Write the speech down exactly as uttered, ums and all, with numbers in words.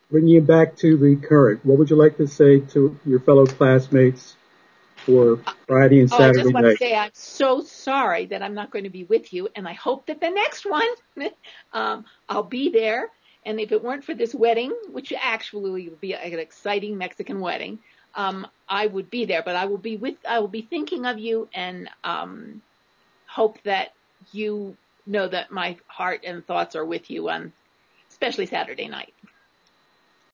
bringing you back to the current, what would you like to say to your fellow classmates for Friday and Oh, I Saturday just want to night? say I'm so sorry that I'm not going to be with you, and I hope that the next one, um, I'll be there. And if it weren't for this wedding, which actually will be an exciting Mexican wedding, um, I would be there. But I will be with, I will be thinking of you, and um, hope that you know that my heart and thoughts are with you on, especially Saturday night.